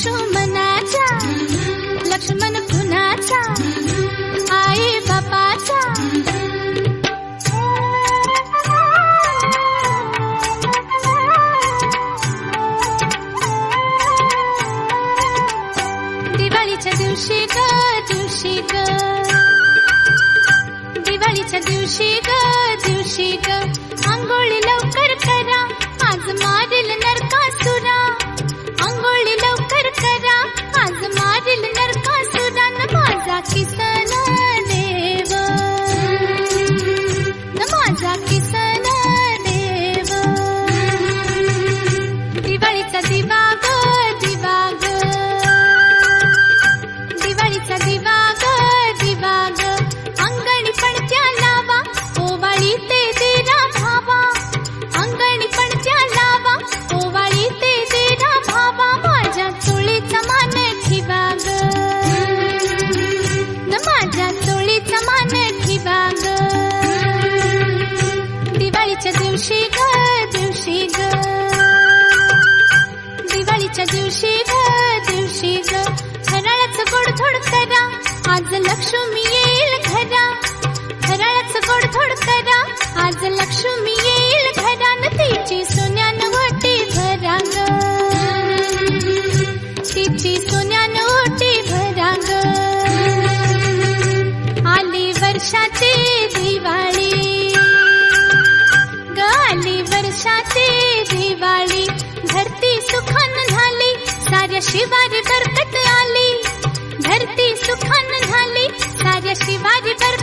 लक्ष्मणाचा, लक्ष्मण कुणाचा, आई बापाचा. दिवाळीच्या दिवशी ग, दिवशी ग, दिवाळीच्या दिवशी ग, दिवशी ग, अंघोळी लवकर करा, आज मारील नरकासुरा. अंघोळी लवकर करा, आज मारील नरकासुरा. न माझा किसन देव, न माझा किसन देव. दिवाळीचा दिवा ग, दिवा ग, दिवाळीचा दिवा ग, दिवा ग, अंगणी पणत्या लावा, ओवाळी ते देरा भावा. अंगणी पणत्या लावा, ओवाळी ते देरा भावा. माझ्या चोळीचा मान ठेवा ग, न माझ्या चोळीचा मान ठेवा ग. दिवाळीच्या दिवशी ग, दिवशी ग, दिवाळीच्या दिवशी ग, दिवशी ग, फराळाचं गोडधोड करा, आज लक्ष्मी येईल घरा. फराळाचं गोडधोड करा, आज लक्ष्मी येईल घरा. न तिची सोन्यानं ओटी भरा ग, तिची सोन्यानं ओटी भरा ग. आली वर्षाची दिवाळी ग, आली वर्षाची दिवाळी. धरती सुखान झाली, साऱ्या शिवारी बरकत आली. धरती सुखान झाली, साऱ्या शिवारी बरकत